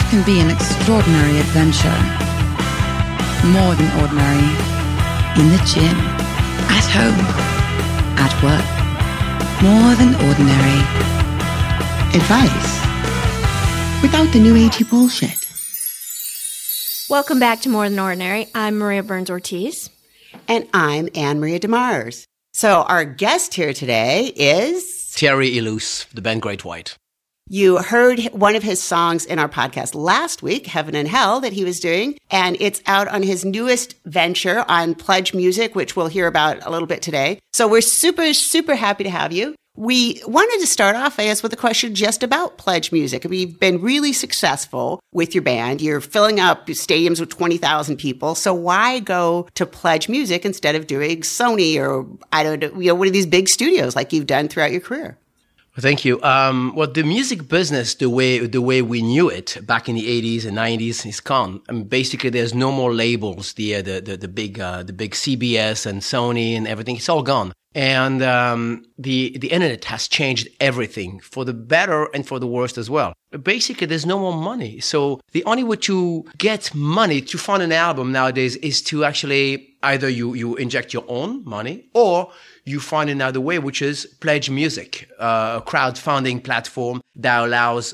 can be an extraordinary adventure. More than ordinary. In the gym, at home, at work. More than ordinary. Advice. Without the new agey bullshit. Welcome back to More Than Ordinary. I'm Maria Burns-Ortiz. And I'm Anne-Maria DeMars. So our guest here today is... Terry Ilous, the band Great White. You heard one of his songs in our podcast last week, Heaven and Hell, that he was doing, and it's out on his newest venture on Pledge Music, which we'll hear about a little bit today. So we're super, super happy to have you. We wanted to start off, I guess, with a question just about Pledge Music. You've been really successful with your band. You're filling up stadiums with 20,000 people. So why go to Pledge Music instead of doing Sony or, I don't know, one of these big studios like you've done throughout your career? Thank you. Well, the music business, the way we knew it back in the 80s and 90s, is gone. I mean, basically, there's no more labels. The big CBS and Sony and everything. It's all gone. And the internet has changed everything for the better and for the worst as well. Basically, there's no more money. So the only way to get money to fund an album nowadays is to actually either you inject your own money or you find another way, which is Pledge Music, a crowdfunding platform that allows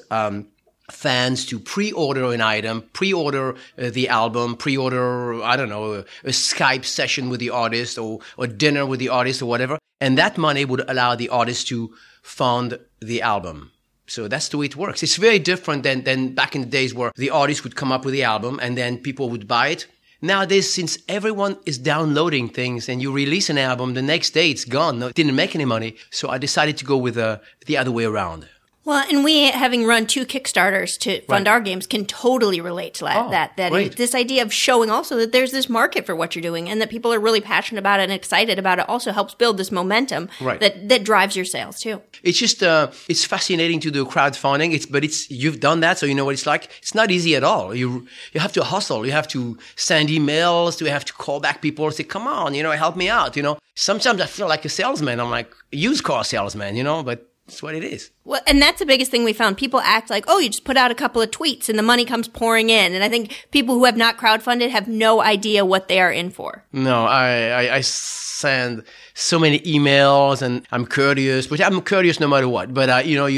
fans to pre-order an item, pre-order the album, pre-order, I don't know, a Skype session with the artist or dinner with the artist or whatever. And that money would allow the artist to fund the album. So that's the way it works. It's very different than back in the days where the artist would come up with the album and then people would buy it. Nowadays, since everyone is downloading things and you release an album, the next day it's gone. No, it didn't make any money. So I decided to go with the other way around. Well, and we, having run 2 Kickstarters to fund our games, can totally relate to that. This idea of showing also that there's this market for what you're doing and that people are really passionate about it and excited about it also helps build this momentum that drives your sales too. It's just, it's fascinating to do crowdfunding. But you've done that, so you know what it's like. It's not easy at all. You have to hustle. You have to send emails. You have to call back people and say, come on, help me out, Sometimes I feel like a salesman. I'm like a used car salesman, but it's what it is. Well, and that's the biggest thing we found. People act like, oh, you just put out a couple of tweets and the money comes pouring in. And I think people who have not crowdfunded have no idea what they are in for. No, I send so many emails and I'm courteous, which I'm courteous no matter what. But,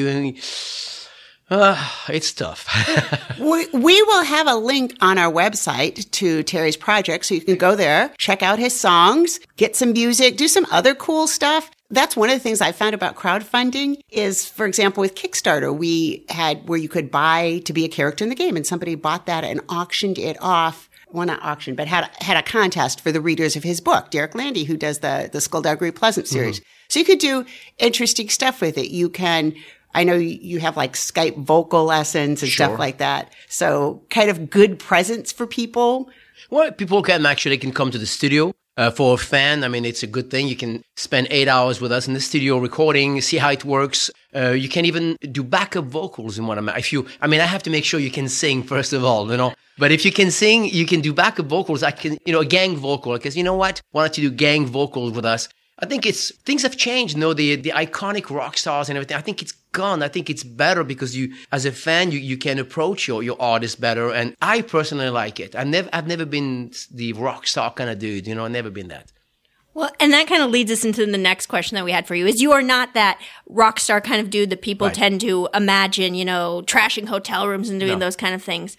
it's tough. We will have a link on our website to Terry's project, so you can go there, check out his songs, get some music, do some other cool stuff. That's one of the things I found about crowdfunding is, for example, with Kickstarter, we had where you could buy to be a character in the game, and somebody bought that and auctioned it off. Well, not auction, but had a contest for the readers of his book, Derek Landy, who does the Skullduggery Pleasant series. Mm-hmm. So you could do interesting stuff with it. You can... I know you have like Skype vocal lessons and stuff like that. So kind of good presents for people. Well, people can come to the studio. For a fan, I mean, it's a good thing. You can spend 8 hours with us in the studio recording, see how it works. You can even do backup vocals in one of my, I have to make sure you can sing first of all, But if you can sing, you can do backup vocals. I can, a gang vocal, because you know what? Why don't you do gang vocals with us? I think things have changed, the iconic rock stars and everything. I think it's gone. I think it's better because you, as a fan, you can approach your artist better. And I personally like it. I've never been the rock star kind of dude, I've never been that. Well, and that kind of leads us into the next question that we had for you is you are not that rock star kind of dude that people tend to imagine, trashing hotel rooms and doing those kind of things.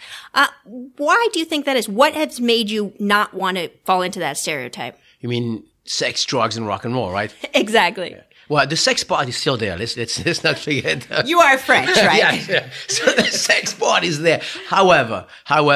Why do you think that is? What has made you not want to fall into that stereotype? You mean sex, drugs, and rock and roll, right? Exactly. Yeah. Well, the sex part is still there. Let's not forget. You are French, right? Yeah. So the sex part is there. However,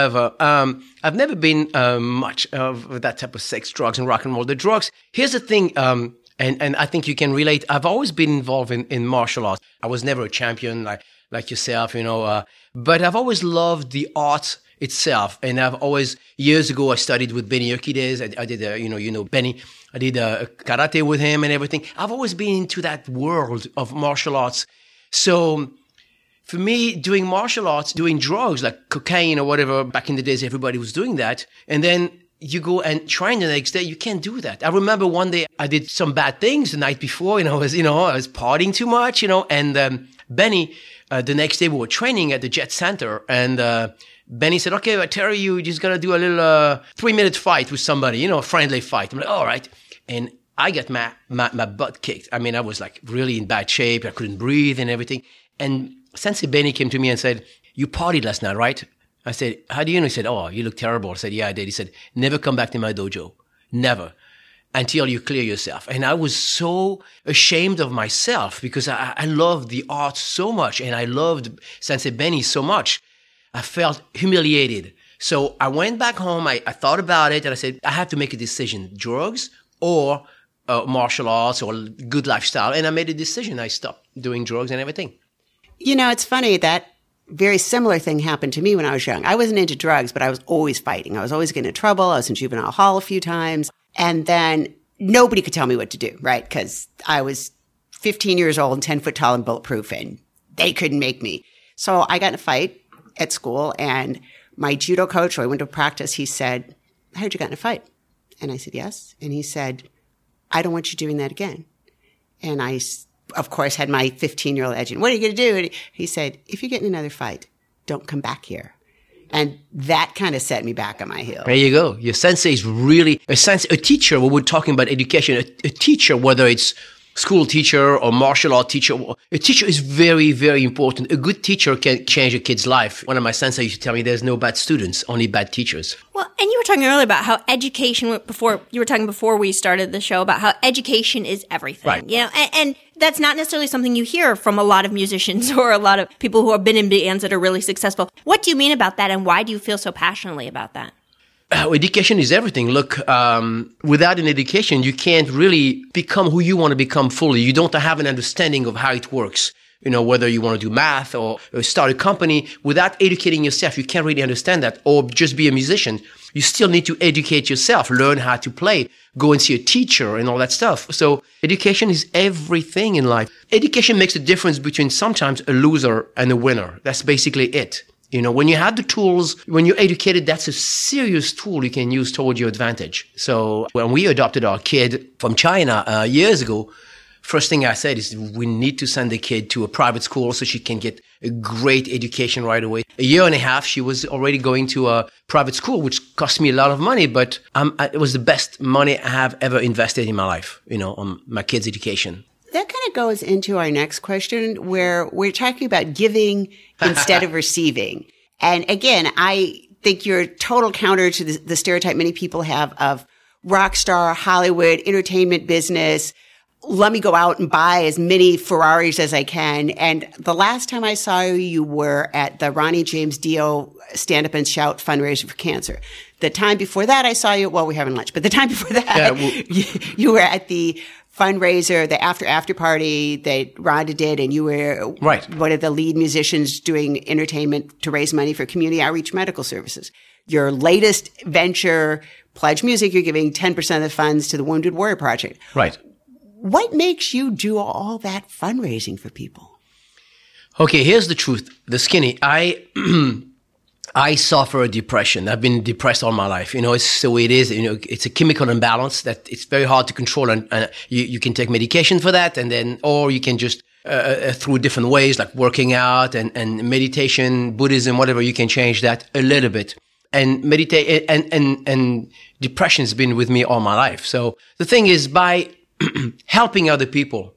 I've never been much of that type of sex, drugs, and rock and roll. The drugs. Here's the thing, and I think you can relate. I've always been involved in martial arts. I was never a champion like yourself, but I've always loved the art itself. And I've always, years ago, I studied with Benny Urquidez. I did, Benny. I did karate with him and everything. I've always been into that world of martial arts. So for me, doing martial arts, doing drugs like cocaine or whatever, back in the days, everybody was doing that. And then you go and train the next day, you can't do that. I remember one day I did some bad things the night before, I was partying too much, and Benny the next day we were training at the Jet Center, and Benny said, okay, Terry, you just got to do a little 3-minute fight with somebody, a friendly fight. I'm like, all right. And I got my butt kicked. I mean, I was like really in bad shape. I couldn't breathe and everything. And Sensei Benny came to me and said, you partied last night, right? I said, how do you know? He said, oh, you look terrible. I said, yeah, I did. He said, never come back to my dojo. Never. Until you clear yourself. And I was so ashamed of myself because I loved the art so much and I loved Sensei Benny so much. I felt humiliated. So I went back home. I thought about it and I said, I have to make a decision, drugs or martial arts or good lifestyle. And I made a decision. I stopped doing drugs and everything. It's funny that very similar thing happened to me when I was young. I wasn't into drugs, but I was always fighting. I was always getting in trouble. I was in juvenile hall a few times. And then nobody could tell me what to do, right? Because I was 15 years old and 10 foot tall and bulletproof and they couldn't make me. So I got in a fight at school, and my judo coach, who I went to practice, he said, I heard you got in a fight. And I said, yes. And he said, I don't want you doing that again. And I, of course, had my 15-year-old edge. What are you going to do? And he said, if you get in another fight, don't come back here. And that kind of set me back on my heels. There you go. Your sensei is really a teacher. When we're talking about education, a teacher, whether it's school teacher or martial art teacher, a teacher is very, very important. A good teacher can change a kid's life. One of my sensei used to tell me there's no bad students, only bad teachers. Well, and you were talking earlier about how education, before we started the show, about how education is everything. Right. And that's not necessarily something you hear from a lot of musicians or a lot of people who have been in bands that are really successful. What do you mean about that, and why do you feel so passionately about that? Education is everything. Look, without an education, you can't really become who you want to become fully. You don't have an understanding of how it works. Whether you want to do math or start a company, without educating yourself, you can't really understand that. Or just be a musician. You still need to educate yourself, learn how to play, go and see a teacher and all that stuff. So education is everything in life. Education makes a difference between sometimes a loser and a winner. That's basically it. When you have the tools, when you're educated, that's a serious tool you can use toward your advantage. So when we adopted our kid from China years ago, first thing I said is we need to send the kid to a private school so she can get a great education right away. A year and a half, she was already going to a private school, which cost me a lot of money, but it was the best money I have ever invested in my life, on my kid's education. That kind of goes into our next question, where we're talking about giving instead of receiving. And again, I think you're a total counter to the stereotype many people have of rock star, Hollywood, entertainment business. Let me go out and buy as many Ferraris as I can. And the last time I saw you, you were at the Ronnie James Dio Stand Up and Shout fundraiser for cancer. The time before that, I saw you, we're having lunch, but the time before that, you were at the fundraiser, the after party that Rhonda did, and you were one of the lead musicians doing entertainment to raise money for community outreach medical services. Your latest venture, Pledge Music, you're giving 10% of the funds to the Wounded Warrior Project. Right. What makes you do all that fundraising for people? Okay, here's the truth. The skinny. I suffer a depression. I've been depressed all my life. It's the way it is. It's a chemical imbalance that it's very hard to control. And you can take medication for that, or you can just, through different ways, like working out and meditation, Buddhism, whatever, you can change that a little bit. And meditate and depression has been with me all my life. So the thing is, by helping other people,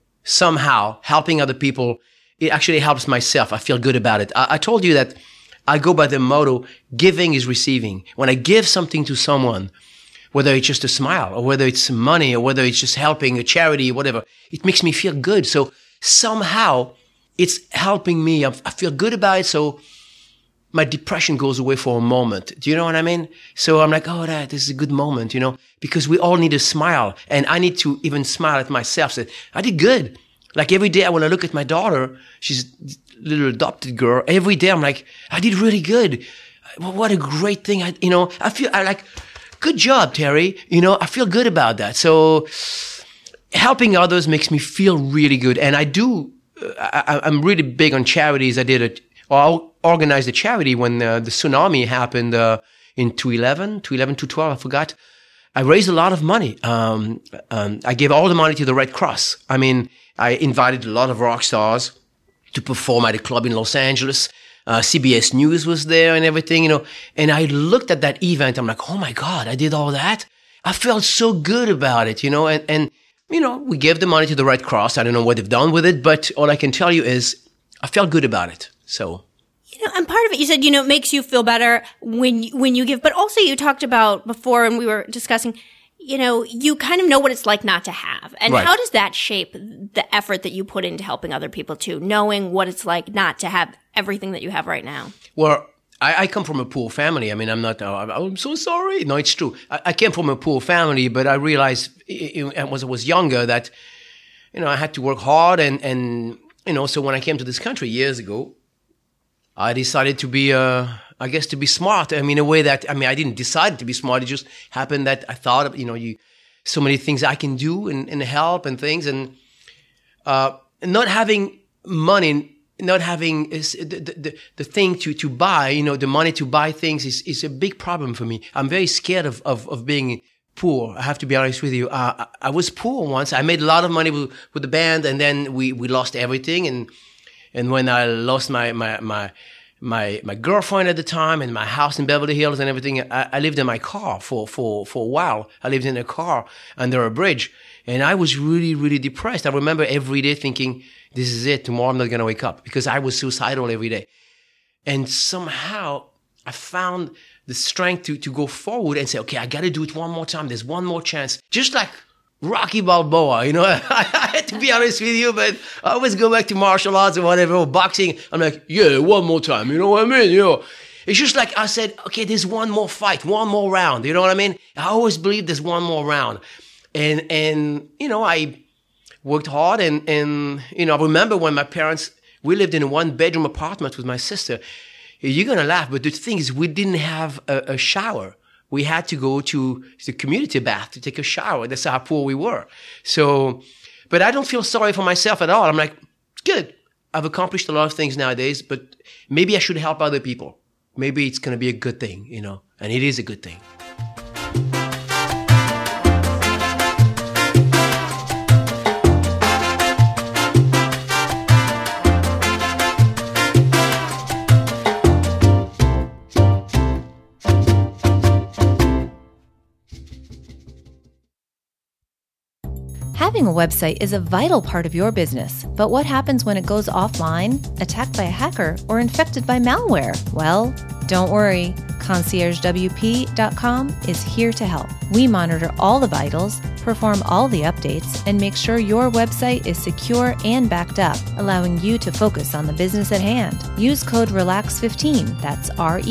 it actually helps myself. I feel good about it. I told you that I go by the motto, giving is receiving. When I give something to someone, whether it's just a smile or whether it's money or whether it's just helping a charity or whatever, it makes me feel good. So somehow it's helping me. I feel good about it. So my depression goes away for a moment. Do you know what I mean? So I'm like, this is a good moment, because we all need a smile. And I need to even smile at myself. Say, I did good. Like every day when I look at my daughter, she's a little adopted girl. Every day I'm like, I did really good. What a great thing. I like, good job, Terry. I feel good about that. So helping others makes me feel really good. And I'm really big on charities. I organized a charity when the tsunami happened in 2012, I forgot. I raised a lot of money. I gave all the money to the Red Cross. I mean, I invited a lot of rock stars. to perform at a club in Los Angeles. CBS News was there and everything, and I looked at that event. I'm like, oh my God, I did all that. I felt so good about it, and we gave the money to the Red Cross. I don't know what they've done with it, but all I can tell you is I felt good about it. So. And part of it, you said, it makes you feel better when you give, but also you talked about before, and we were discussing, you kind of know what it's like not to have. And right. How does that shape the effort that you put into helping other people too, knowing what it's like not to have everything that you have right now? Well, I come from a poor family. I mean, I'm so sorry. No, it's true. I came from a poor family, but I realized as I was younger that, I had to work hard and so when I came to this country years ago, I decided to be, to be smart. I mean, in a way that, I didn't decide to be smart. It just happened that I thought of, so many things I can do and help and things. And not having money, not having the thing to buy, the money to buy things is a big problem for me. I'm very scared of being poor. I have to be honest with you. I was poor once. I made a lot of money with the band, and then we lost everything. And when I lost my girlfriend at the time and my house in Beverly Hills and everything, I lived in my car for a while. I lived in a car under a bridge, and I was really, really depressed. I remember every day thinking, this is it. Tomorrow I'm not going to wake up, because I was suicidal every day. And somehow I found the strength to go forward and say, okay, I got to do it one more time. There's one more chance. Just like Rocky Balboa, I had to be honest with you, but I always go back to martial arts or whatever, or boxing. I'm like, yeah, one more time. You know what I mean? It's just like I said, okay, there's one more fight, one more round. You know what I mean? I always believe there's one more round. And I worked hard and I remember when my parents, we lived in a 1-bedroom apartment with my sister. You're going to laugh, but the thing is, we didn't have a shower. We had to go to the community bath to take a shower. That's how poor we were. So, but I don't feel sorry for myself at all. I'm like, it's good. I've accomplished a lot of things nowadays, but maybe I should help other people. Maybe it's going to be a good thing, and it is a good thing. Having a website is a vital part of your business, but what happens when it goes offline, attacked by a hacker, or infected by malware? Well, don't worry. ConciergeWP.com is here to help. We monitor all the vitals, perform all the updates, and make sure your website is secure and backed up, allowing you to focus on the business at hand. Use code RELAX15, that's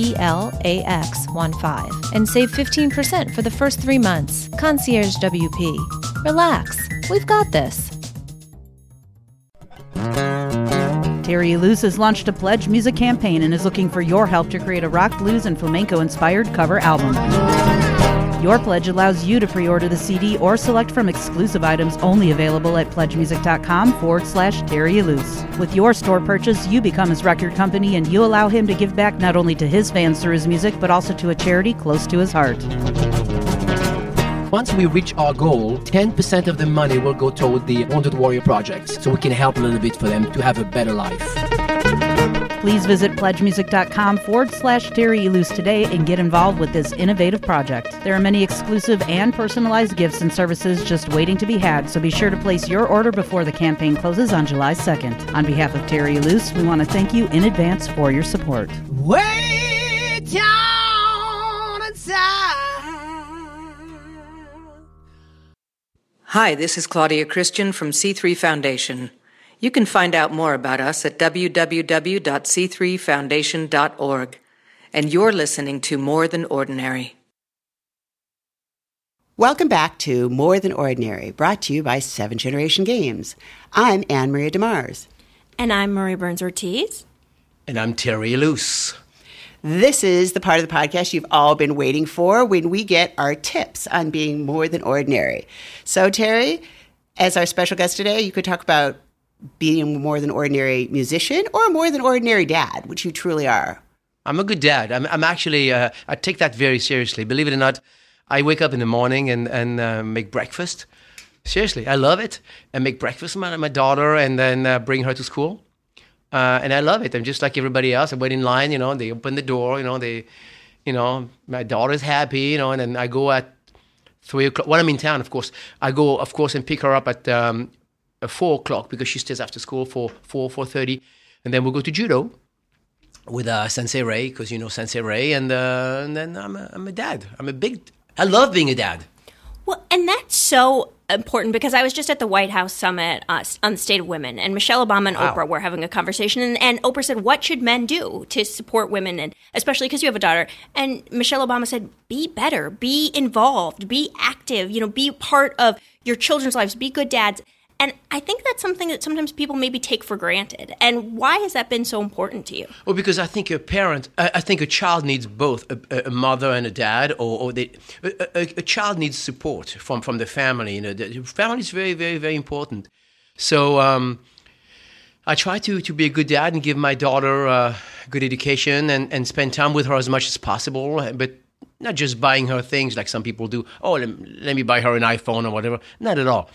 RELAX15, and save 15% for the first 3 months. Concierge WP. Relax. We've got this. Terry Ilous has launched a Pledge Music campaign and is looking for your help to create a rock, blues, and flamenco-inspired cover album. Your pledge allows you to pre-order the CD or select from exclusive items only available at pledgemusic.com/Terry Ilous. With your store purchase, you become his record company, and you allow him to give back not only to his fans through his music, but also to a charity close to his heart. Once we reach our goal, 10% of the money will go toward the Wounded Warrior Project, so we can help a little bit for them to have a better life. Please visit pledgemusic.com/Terry Ilous today and get involved with this innovative project. There are many exclusive and personalized gifts and services just waiting to be had, so be sure to place your order before the campaign closes on July 2nd. On behalf of Terry Ilous, we want to thank you in advance for your support. Way down inside. Hi, this is Claudia Christian from C3 Foundation. You can find out more about us at www.c3foundation.org. And you're listening to More Than Ordinary. Welcome back to More Than Ordinary, brought to you by 7 Generation Games. I'm Anne-Maria DeMars. And I'm Marie Burns-Ortiz. And I'm Terry Ilous. This is the part of the podcast you've all been waiting for, when we get our tips on being more than ordinary. So, Terry, as our special guest today, you could talk about being a more than ordinary musician or a more than ordinary dad, which you truly are. I'm a good dad. I'm actually, I take that very seriously. Believe it or not, I wake up in the morning and make breakfast. Seriously, I love it. I make breakfast for my daughter and then bring her to school. And I love it. I'm just like everybody else. I wait in line, they open the door, my daughter's happy, and then I go at 3 o'clock. When I'm in town, of course, I go, of course, and pick her up at 4 o'clock because she stays after school for 4:30. And then we'll go to judo with Sensei Ray, because Sensei Ray. And then I'm a dad. I love being a dad. Well, and that's so important because I was just at the White House Summit on the state of women, and Michelle Obama and Oprah were having a conversation, and Oprah said, what should men do to support women, and especially because you have a daughter? And Michelle Obama said, be better, be involved, be active, be part of your children's lives, be good dads. And I think that's something that sometimes people maybe take for granted. And why has that been so important to you? Well, because I think I think a child needs both a mother and a dad, a child needs support from the family. The family is very, very, very important. So I try to be a good dad and give my daughter a good education and spend time with her as much as possible, but not just buying her things like some people do. Oh, let me buy her an iPhone or whatever. Not at all.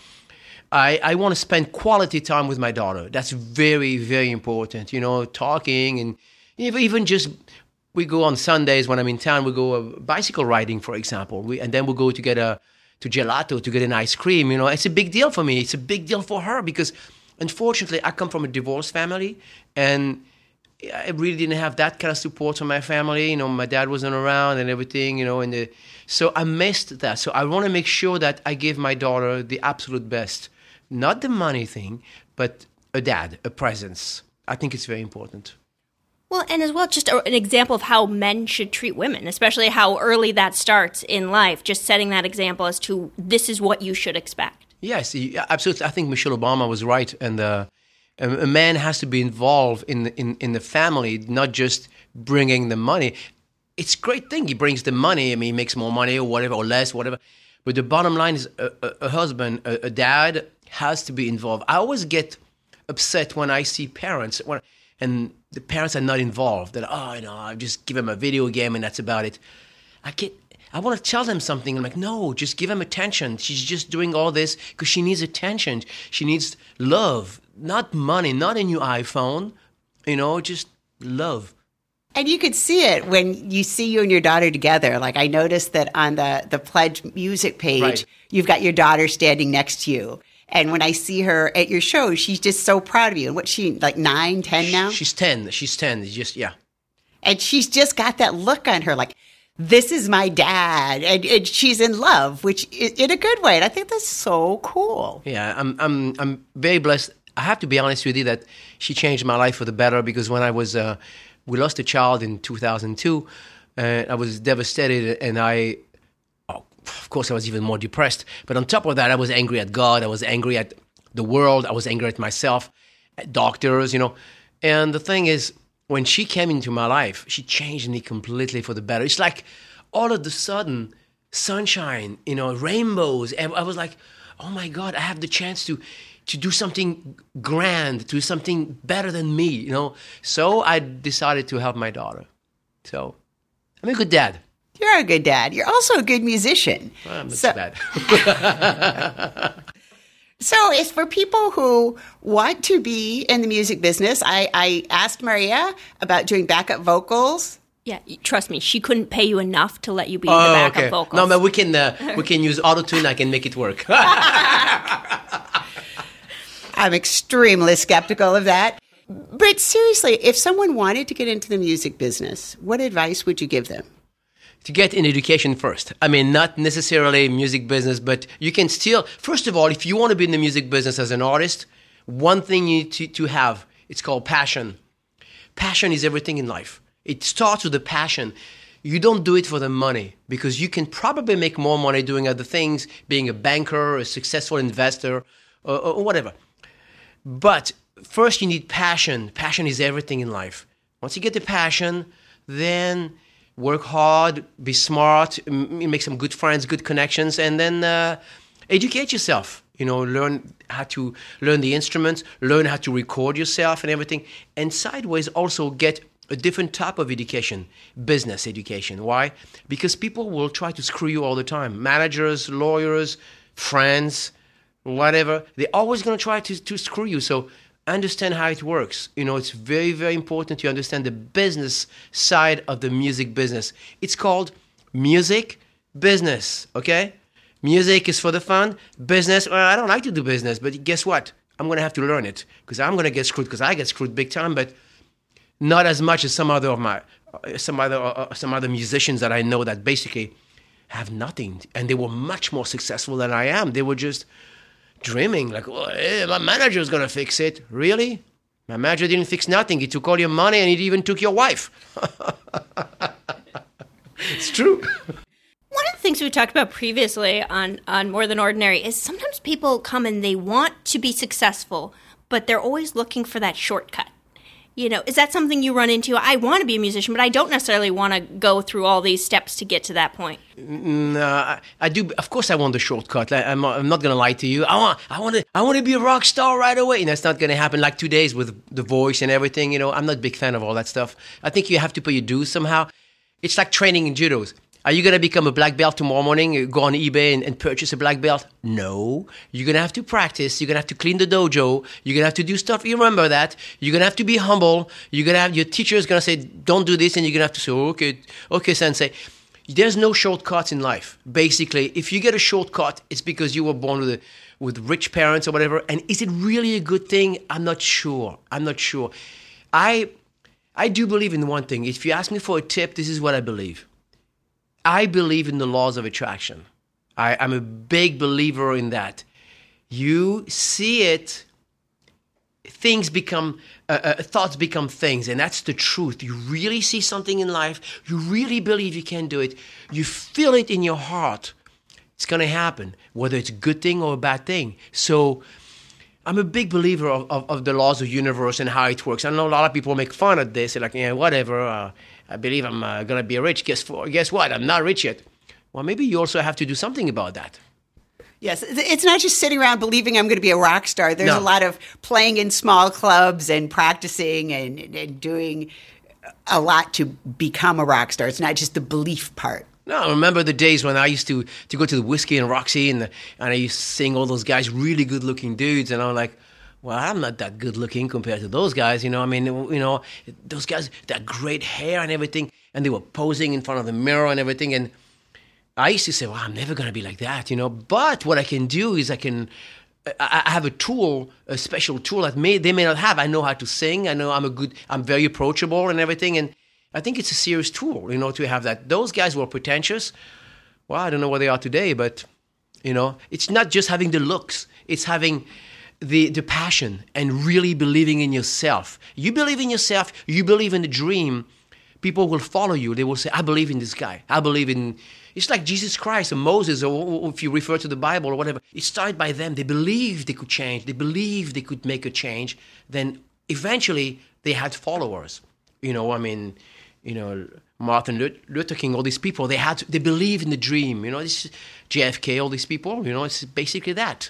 I want to spend quality time with my daughter. That's very, very important. Talking and even just, we go on Sundays when I'm in town, we go bicycle riding, for example. And then we'll go to get to gelato, to get an ice cream. It's a big deal for me. It's a big deal for her because, unfortunately, I come from a divorced family and I really didn't have that kind of support from my family. My dad wasn't around and everything, so I missed that. So I want to make sure that I give my daughter the absolute best. Not the money thing, but a dad, a presence. I think it's very important. Well, and as well, just an example of how men should treat women, especially how early that starts in life, just setting that example as to this is what you should expect. Yes, absolutely. I think Michelle Obama was right. And a man has to be involved in the family, not just bringing the money. It's a great thing. He brings the money. I mean, he makes more money or whatever, or less, whatever. But the bottom line is a husband, a dad, has to be involved. I always get upset when I see parents and the parents are not involved. That I just give them a video game and that's about it. I want to tell them something. I'm like, no, just give them attention. She's just doing all this because she needs attention. She needs love, not money, not a new iPhone. Just love. And you could see it when you see you and your daughter together. Like I noticed that on the Pledge music page, right, you've got your daughter standing next to you. And when I see her at your show, she's just so proud of you. And what's she, like 9, 10 now? She's 10. She's 10. Just, yeah. And she's just got that look on her like, this is my dad. And she's in love, which in a good way. And I think that's so cool. Yeah, I'm very blessed. I have to be honest with you that she changed my life for the better because when I was, we lost a child in 2002, and I was devastated and of course, I was even more depressed. But on top of that, I was angry at God. I was angry at the world. I was angry at myself, at doctors, And the thing is, when she came into my life, she changed me completely for the better. It's like all of a sudden, sunshine, rainbows. And I was like, oh my God, I have the chance to do something grand, to do something better than me, So I decided to help my daughter. So I'm a good dad. You're a good dad. You're also a good musician. Well, I'm not so bad. So it's for people who want to be in the music business. I asked Maria about doing backup vocals. Yeah, trust me, she couldn't pay you enough to let you be in the backup vocals. No, but we can use auto-tune. I can make it work. I'm extremely skeptical of that. But seriously, if someone wanted to get into the music business, what advice would you give them? To get an education first. I mean, not necessarily music business, but you can still, first of all, if you want to be in the music business as an artist, one thing you need to have, it's called passion. Passion is everything in life. It starts with the passion. You don't do it for the money because you can probably make more money doing other things, being a banker, a successful investor, or whatever. But first you need passion. Passion is everything in life. Once you get the passion, then work hard, be smart, make some good friends, good connections, and then educate yourself. Learn how to learn the instruments, learn how to record yourself and everything. And sideways also get a different type of education, business education. Why? Because people will try to screw you all the time. Managers, lawyers, friends, whatever. They're always going to try to screw you. So understand how it works. It's very, very important to understand the business side of the music business. It's called music business, okay? Music is for the fun. Business, well, I don't like to do business, but guess what? I'm going to have to learn it because I'm going to get screwed because I get screwed big time, but not as much as some other musicians that I know that basically have nothing, and they were much more successful than I am. They were just dreaming like, oh, hey, my manager is going to fix it. Really? My manager didn't fix nothing. He took all your money and he even took your wife. It's true. One of the things we talked about previously on More Than Ordinary is sometimes people come and they want to be successful, but they're always looking for that shortcut. Is that something you run into? I want to be a musician, but I don't necessarily want to go through all these steps to get to that point. No, I do. Of course, I want the shortcut. I'm not going to lie to you. I want to be a rock star right away. And that's not going to happen like 2 days with The Voice and everything. I'm not a big fan of all that stuff. I think you have to pay your dues somehow. It's like training in judos. Are you going to become a black belt tomorrow morning, go on eBay and purchase a black belt? No. You're going to have to practice. You're going to have to clean the dojo. You're going to have to do stuff. You remember that. You're going to have to be humble. You're going to have, your teacher is going to say, don't do this. And you're going to have to say, okay, sensei. There's no shortcuts in life. Basically, if you get a shortcut, it's because you were born with rich parents or whatever. And is it really a good thing? I'm not sure. I do believe in one thing. If you ask me for a tip, this is what I believe. I believe in the laws of attraction. I'm a big believer in that. You see it, things become, thoughts become things, and that's the truth. You really see something in life, you really believe you can do it, you feel it in your heart, it's going to happen, whether it's a good thing or a bad thing. So I'm a big believer of the laws of the universe and how it works. I know a lot of people make fun of this, they're like, yeah, whatever, I believe I'm going to be rich. Guess what? I'm not rich yet. Well, maybe you also have to do something about that. Yes, it's not just sitting around believing I'm going to be a rock star. There's a lot of playing in small clubs and practicing and doing a lot to become a rock star. It's not just the belief part. No, I remember the days when I used to go to the Whiskey and Roxy and I used to sing all those guys, really good-looking dudes, and I'm like, well, I'm not that good looking compared to those guys, those guys, that great hair and everything, and they were posing in front of the mirror and everything, and I used to say, well, I'm never going to be like that, but what I can do is I have a tool, a special tool that they may not have. I know how to sing, I know I'm very approachable and everything, and I think it's a serious tool, to have that. Those guys were pretentious. Well, I don't know where they are today, but, it's not just having the looks, it's having the passion and really believing in yourself. You believe in yourself, you believe in the dream, people will follow you. They will say, I believe in this guy. I believe in... It's like Jesus Christ or Moses, or if you refer to the Bible or whatever. It started by them. They believed they could change. They believed they could make a change. Then eventually they had followers. Martin Luther King, all these people, they believe in the dream. This is JFK, all these people, it's basically that.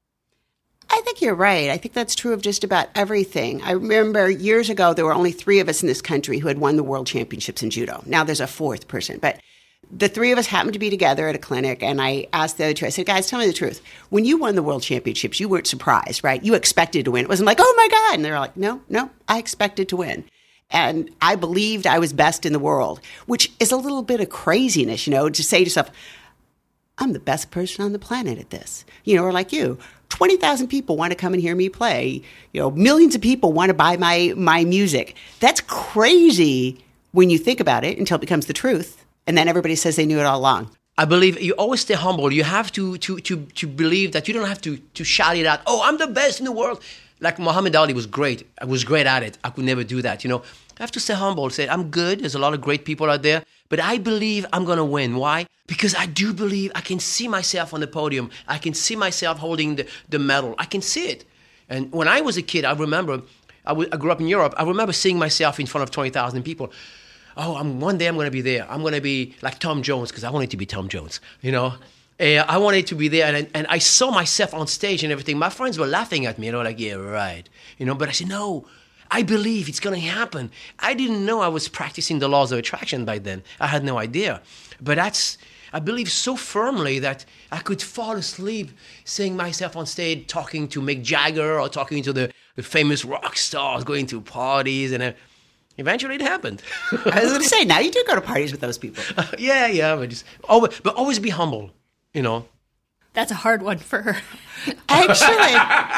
I think you're right. I think that's true of just about everything. I remember years ago, there were only 3 of us in this country who had won the world championships in judo. Now there's a 4th person, but the 3 of us happened to be together at a clinic, and I asked the other 2, I said, guys, tell me the truth. When you won the world championships, you weren't surprised, right? You expected to win. It wasn't like, oh my God. And they were like, no, I expected to win. And I believed I was best in the world, which is a little bit of craziness, to say to yourself, I'm the best person on the planet at this, or like you. 20,000 people want to come and hear me play. Millions of people want to buy my music. That's crazy when you think about it until it becomes the truth. And then everybody says they knew it all along. I believe you always stay humble. You have to believe that you don't have to shout it out. Oh, I'm the best in the world. Like Muhammad Ali was great. I was great at it. I could never do that. I have to stay humble. Say, I'm good. There's a lot of great people out there. But I believe I'm going to win. Why? Because I do believe I can see myself on the podium. I can see myself holding the medal. I can see it. And when I was a kid, I remember, I grew up in Europe. I remember seeing myself in front of 20,000 people. Oh, one day I'm going to be there. I'm going to be like Tom Jones, because I wanted to be Tom Jones, I wanted to be there, and I saw myself on stage and everything. My friends were laughing at me, like, yeah, right. But I said, no, I believe it's going to happen. I didn't know I was practicing the laws of attraction by then. I had no idea. But I believe so firmly that I could fall asleep seeing myself on stage talking to Mick Jagger or talking to the the famous rock stars going to parties, and eventually it happened. I was going to say, now you do go to parties with those people. Yeah, but always be humble, you know. That's a hard one for her. Actually,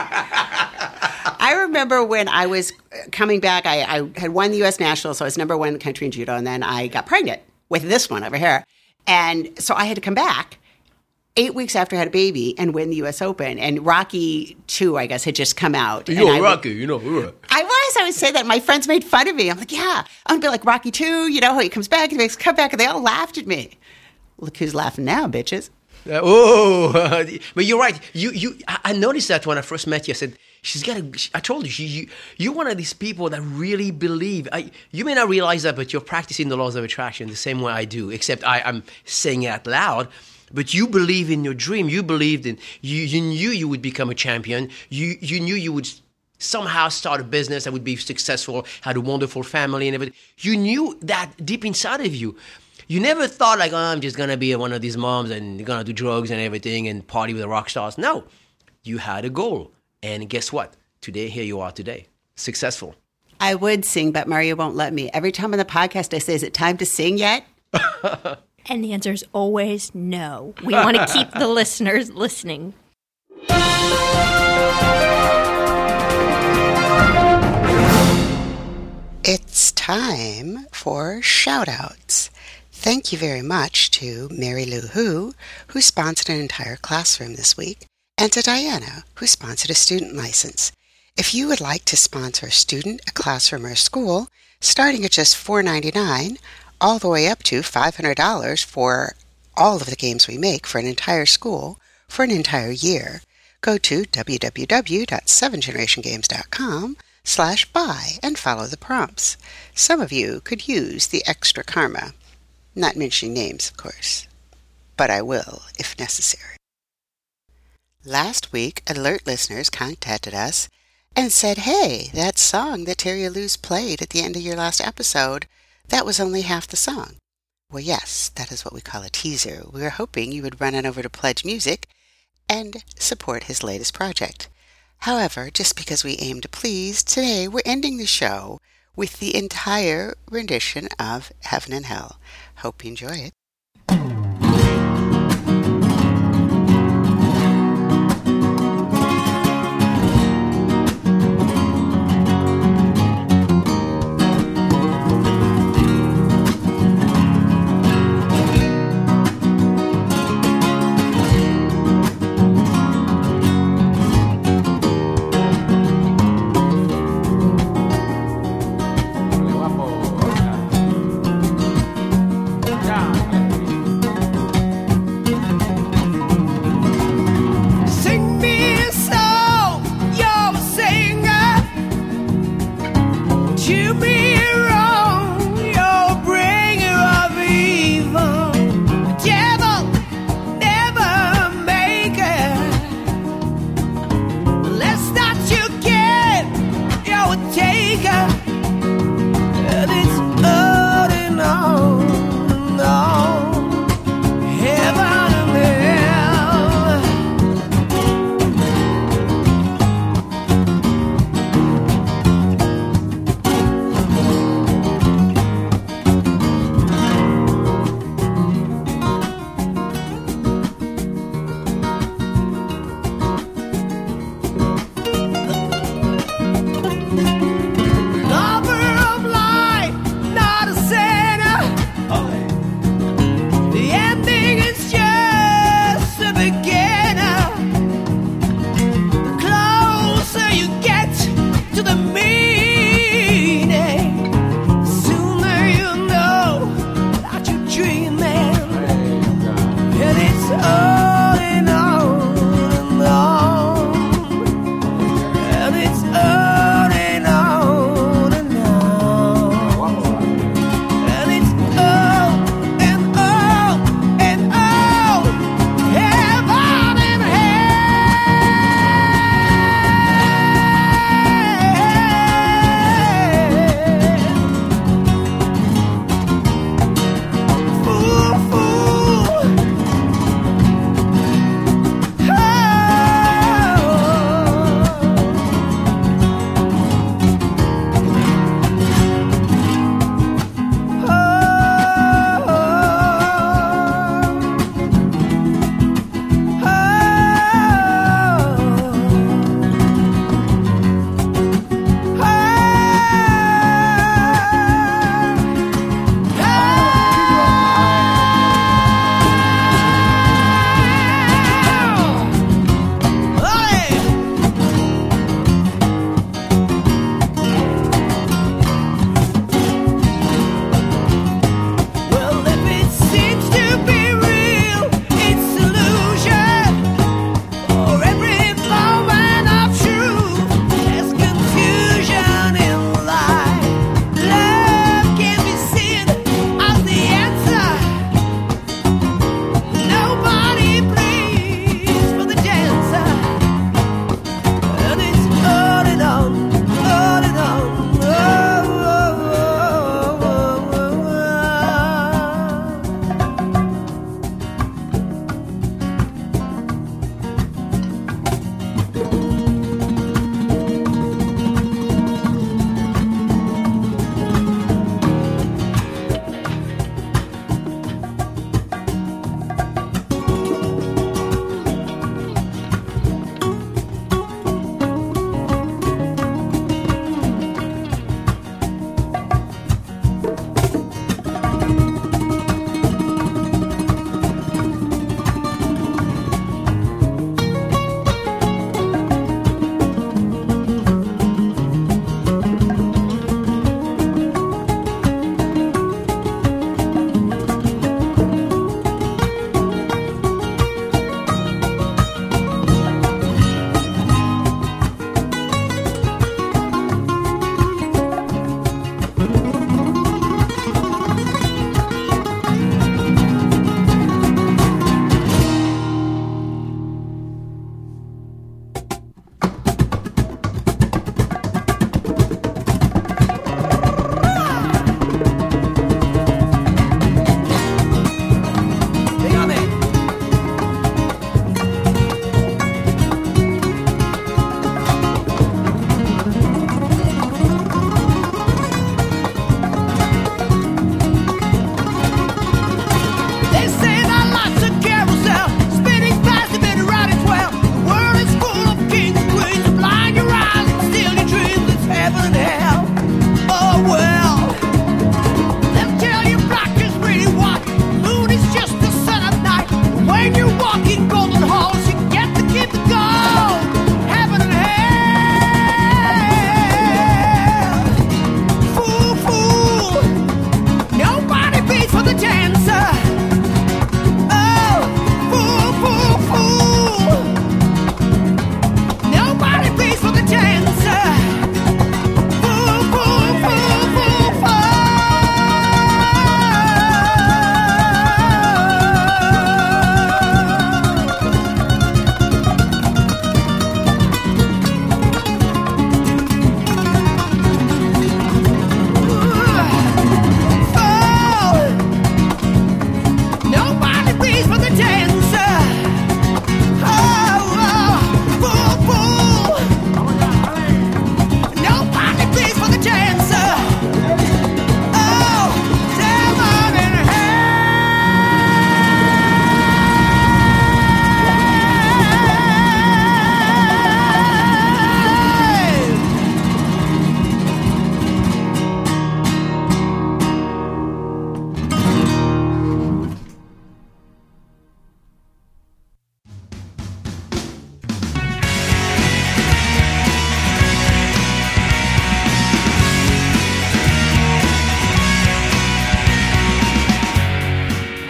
I remember when I was coming back, I had won the U.S. Nationals, so I was number one in the country in judo, and then I got pregnant with this one over here. And so I had to come back 8 weeks after I had a baby and win the U.S. Open. And Rocky II, I guess, had just come out. You're Rocky, you know. I would say that. My friends made fun of me. I'm like, yeah, I'm going to be like Rocky II, you know, he comes back, he makes a comeback, and they all laughed at me. Look who's laughing now, bitches. But you're right. I noticed that when I first met you. I said, I told you, you're one of these people that really believe. You may not realize that, but you're practicing the laws of attraction the same way I do, except I'm saying it out loud. But you believe in your dream. You believed in, you knew you would become a champion. You knew you would somehow start a business that would be successful, had a wonderful family and everything. You knew that deep inside of you. You never thought like, I'm just going to be one of these moms and going to do drugs and everything and party with the rock stars. No, you had a goal. And guess what? Today, here you are today, successful. I would sing, but Mario won't let me. Every time on the podcast I say, is it time to sing yet? And the answer is always no. We want to keep the listeners listening. It's time for shout-outs. Thank you very much to Mary Lou Who sponsored an entire classroom this week, and to Diana, who sponsored a student license. If you would like to sponsor a student, a classroom, or a school, starting at just $4.99, all the way up to $500 for all of the games we make for an entire school for an entire year, go to www.7generationgames.com/buy and follow the prompts. Some of you could use the extra karma. Not mentioning names, of course, but I will if necessary. Last week, alert listeners contacted us and said, hey, that song that Terry Luz played at the end of your last episode, that was only half the song. Well, yes, that is what we call a teaser. We were hoping you would run on over to Pledge Music and support his latest project. However, just because we aim to please, today we're ending the show with the entire rendition of Heaven and Hell. Hope you enjoy it. Lord,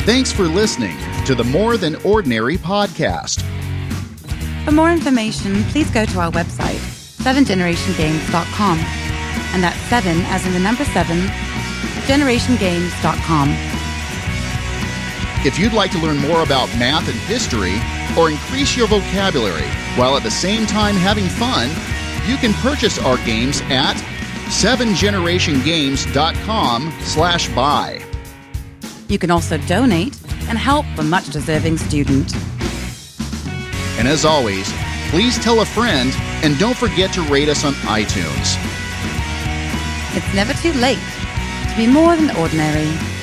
Thanks for listening to the More Than Ordinary podcast. For more information, please go to our website, 7generationgames.com. And that's 7 as in the number 7, generationgames.com. If you'd like to learn more about math and history, or increase your vocabulary while at the same time having fun, you can purchase our games at 7generationgames.com/buy. You can also donate and help a much deserving student. And as always, please tell a friend and don't forget to rate us on iTunes. It's never too late to be more than ordinary.